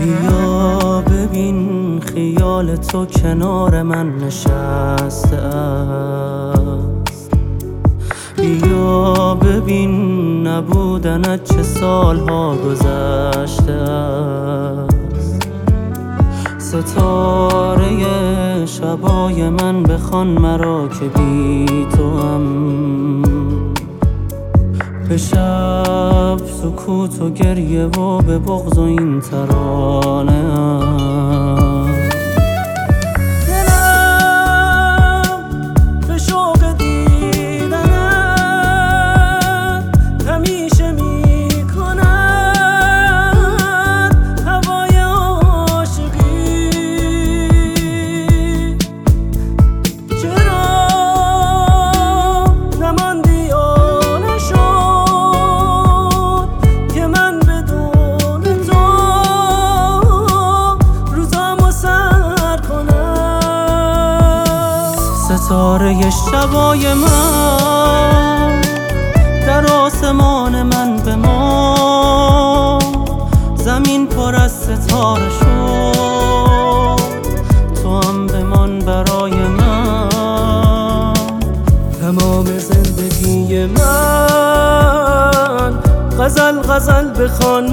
بیا ببین خیال تو کنار من نشسته است، بیا ببین نبودنت چه سالها گذشته است. ستاره شبای من بخوان مرا که بی تو هم به شب سکوت و گریه و به بغض و این ترانه ام. دلم به شوق دیدنت همیشه می کند هوای عاشقی. چرا نماندی ستاره شبای من در آسمان من به ما، زمین پر از ستاره شد تو هم بمان برای من. تمام زندگی من غزل غزل بخوان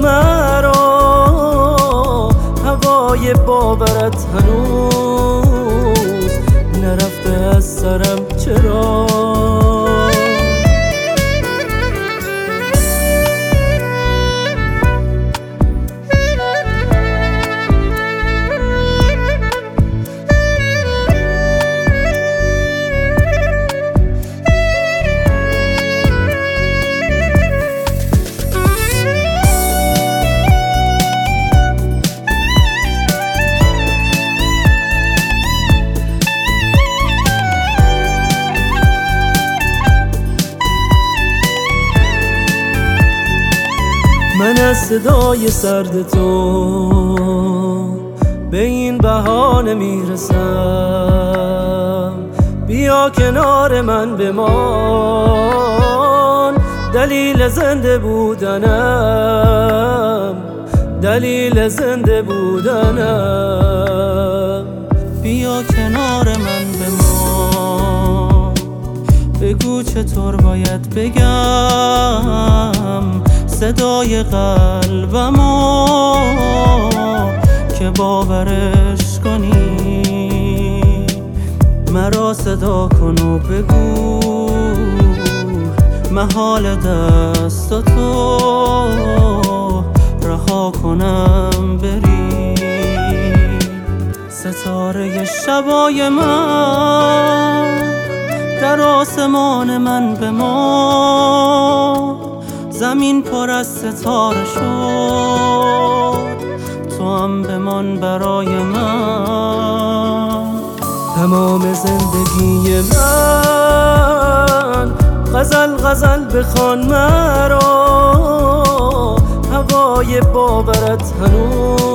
مرا، هوای باورت هنوز نرفته از سرم چرا؟ من از صدای سرد تو به این بهانه میرسم، بیا کنار من بمان، دلیل زنده بودنم، دلیل زنده بودنم. بیا کنار من بمان، بگو چطور باید بگم صدای قلبمو که باورش کنی. مرا صدا کن و بگو محال دست تو رها کنم بری. ستاره شبای من در آسمان من به ما، زمین پر از ستاره شد تو هم بمان برای من. تمام زندگی من غزل غزل بخوان مرا، هوای باورت هنوز